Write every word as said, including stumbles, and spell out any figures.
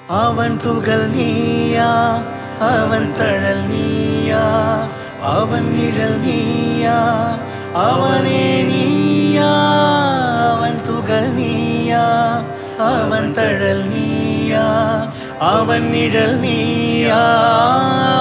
அவன் துகள் நீயா, அவன் தழல் நீயா, அவன் நிழல் நீயா, அவனே நீயா. அவன் துகள் நீயா, அவன் தழல் நீயா, அவன் நிழல் நீயா.